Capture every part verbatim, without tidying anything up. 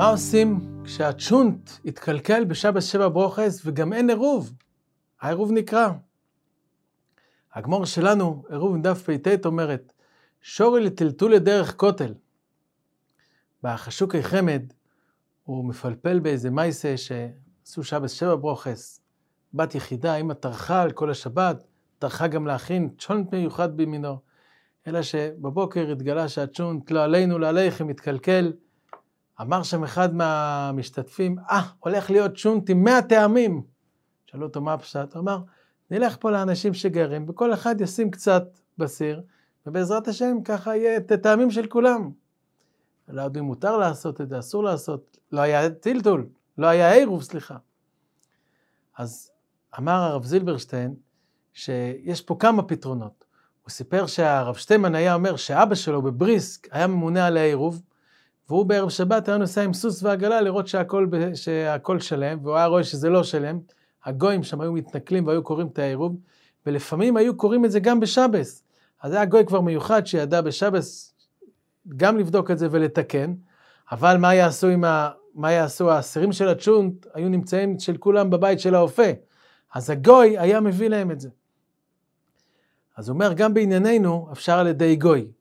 עושים כשהצ'ונט התקלקל בשבת שבע ברוכס וגם אין עירוב? העירוב נקרא. הגמור שלנו, עירוב דף פ"ט אומרת, שורי לטלטול לדרך כותל. בחשוקי חמד הוא מפלפל באיזה מייסה שעשו שבת שבע ברוכס. בת יחידה, אמא טרחה על כל השבת, טרחה גם להכין צ'ונט מיוחד במינו. אלא שבבוקר התגלה שהצ'ונט לא עלינו, לא עליכם, התקלקל. אמר שם אחד מהמשתתפים, אה, הולך להיות צ'ונט עם מאה טעמים. שאלו אותו מה הפשט, הוא אמר, נלך פה לאנשים שגרים, וכל אחד ישים קצת בסיר, ובעזרת השם ככה יהיה את הטעמים של כולם. לא יודעים מותר לעשות את זה, אסור לעשות, לא היה טלטול, לא היה עירוב, סליחה. אז אמר הרב זילברשטיין, שיש פה כמה פתרונות. הוא סיפר שהרב שטיימן היה אומר שאבא שלו בבריסק היה ממונה על העירוב, והוא בערב שבת היה נוסע עם סוס ועגלה לראות שהכל, שהכל שלם, והוא היה רואה שזה לא שלם. הגויים שם היו מתנכלים והיו קוראים את העירוב, ולפעמים היו קוראים את זה גם בשבס. אז היה גוי כבר מיוחד שידע בשבס גם לבדוק את זה ולתקן, אבל מה יעשו עם ה... מה יעשו? האסירים של הצ'ונט היו נמצאים של כולם בבית של האופה. אז הגוי היה מביא להם את זה. אז הוא אומר, גם בענייננו אפשר על ידי גוי.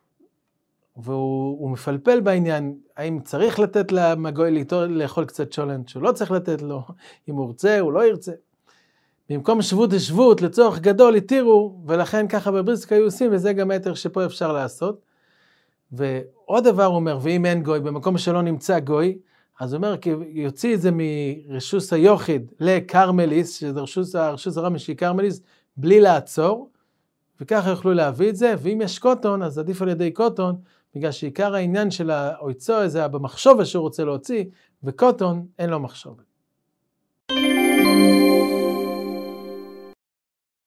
והוא מפלפל בעניין, האם צריך לתת לגוי לאכול קצת צ'ולנט, שהוא לא צריך לתת לו, אם הוא ירצה, הוא לא ירצה. במקום שבות השבות, לצורך גדול, התירו, ולכן ככה בבריסק היו עושים, וזה גם היתר שפה אפשר לעשות. ועוד דבר הוא אומר, ואם אין גוי, במקום שלא נמצא גוי, אז הוא אומר, כי יוציא את זה מרשוס היוחיד לקרמליס, שזה רשוס, הרשוס הרמי שהיא קרמליס, בלי לעצור, וככה יוכלו להביא את זה, ואם יש קוטון, אז עדיף על ידי קוטון, בגלל שעיקר העניין של האויצו, זה במחשוב שהוא רוצה להוציא, וקוטון אין לו מחשוב.